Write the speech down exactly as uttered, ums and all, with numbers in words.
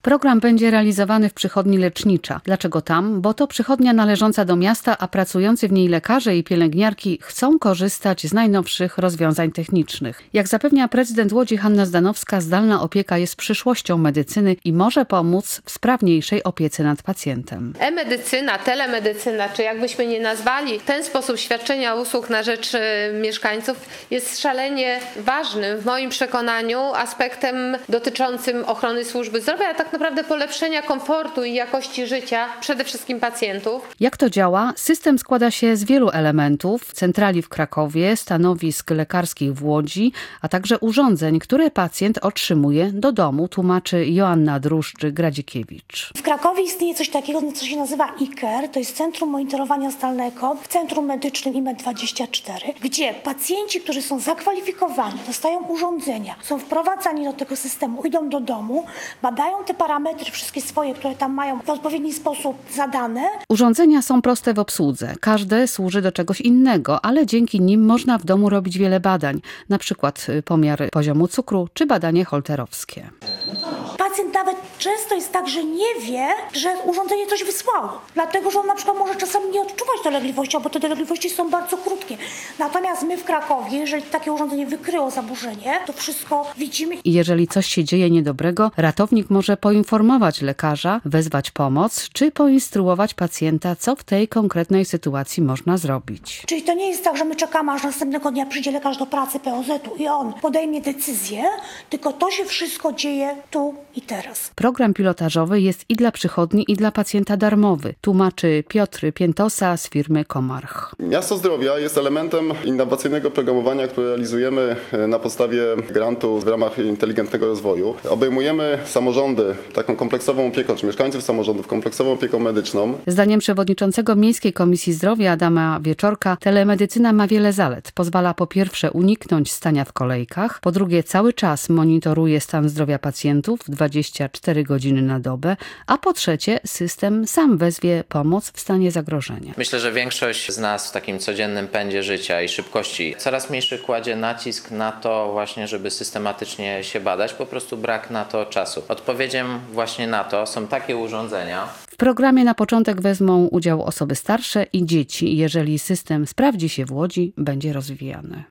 Program będzie realizowany w przychodni Lecznicza. Dlaczego tam? Bo to przychodnia należąca do miasta, a pracujący w niej lekarze i pielęgniarki chcą korzystać z najnowszych rozwiązań technicznych. Jak zapewnia prezydent Łodzi Hanna Zdanowska, zdalna opieka jest przyszłością medycyny i może pomóc w sprawniejszej opiece nad pacjentem. E-medycyna, telemedycyna, czy jakbyśmy nie nazwali, ten sposób świadczenia usług na rzecz mieszkańców jest szalenie ważnym w moim przekonaniu aspektem dotyczącym ochrony służby zdrowia, a tak naprawdę polepszenia komfortu i jakości życia przede wszystkim pacjentów. Jak to działa? System składa się z wielu elementów: centrali w Krakowie, stanowisk lekarskich w Łodzi, a także urządzeń, które pacjent otrzymuje do domu, tłumaczy Joanna Druszczy-Gradzikiewicz. W Krakowie istnieje coś takiego, co się nazywa I K E R, to jest Centrum Monitorowania Zdalnego w Centrum Medycznym I M E dwadzieścia cztery, gdzie pacjenci, którzy są zakwalifikowani, dostają urządzenia, są wprowadzani do tego systemu, idą do domu, badają te parametry wszystkie swoje, które tam mają w odpowiedni sposób zadane. Urządzenia są proste w obsłudze. Każde służy do czegoś innego, ale dzięki nim można w domu robić wiele badań, na przykład pomiar poziomu cukru czy badanie holterowskie. Pacjent nawet często jest tak, że nie wie, że urządzenie coś wysłało. Dlatego, że on na przykład może czasami nie odczuwać dolegliwości, bo te dolegliwości są bardzo krótkie. Natomiast my w Krakowie, jeżeli takie urządzenie wykryło zaburzenie, to wszystko widzimy. I jeżeli coś się dzieje niedobrego, ratownik może poinformować lekarza, wezwać pomoc, czy poinstruować pacjenta, co w tej konkretnej sytuacji można zrobić. Czyli to nie jest tak, że my czekamy, aż następnego dnia przyjdzie lekarz do pracy P O Z-u i on podejmie decyzję, tylko to się wszystko dzieje tu i teraz. Program pilotażowy jest i dla przychodni, i dla pacjenta darmowy, tłumaczy Piotr Piętosa z firmy Komarch. Miasto Zdrowia jest elementem innowacyjnego programowania, które realizujemy na podstawie grantu w ramach inteligentnego rozwoju. Obejmujemy samorządy taką kompleksową opieką, czy mieszkańców samorządów kompleksową opieką medyczną. Zdaniem przewodniczącego Miejskiej Komisji Zdrowia Adama Wieczorka, telemedycyna ma wiele zalet. Pozwala po pierwsze uniknąć stania w kolejkach, po drugie cały czas monitoruje stan zdrowia pacjentów dwadzieścia cztery godziny na dobę, a po trzecie system sam wezwie pomoc w stanie zagrożenia. Myślę, że większość z nas w takim codziennym pędzie życia i szybkości coraz mniejszy kładzie nacisk na to właśnie, żeby systematycznie się badać. Po prostu brak na to czasu. Odpowiedzią właśnie na to są takie urządzenia. W programie na początek wezmą udział osoby starsze i dzieci. Jeżeli system sprawdzi się w Łodzi, będzie rozwijany.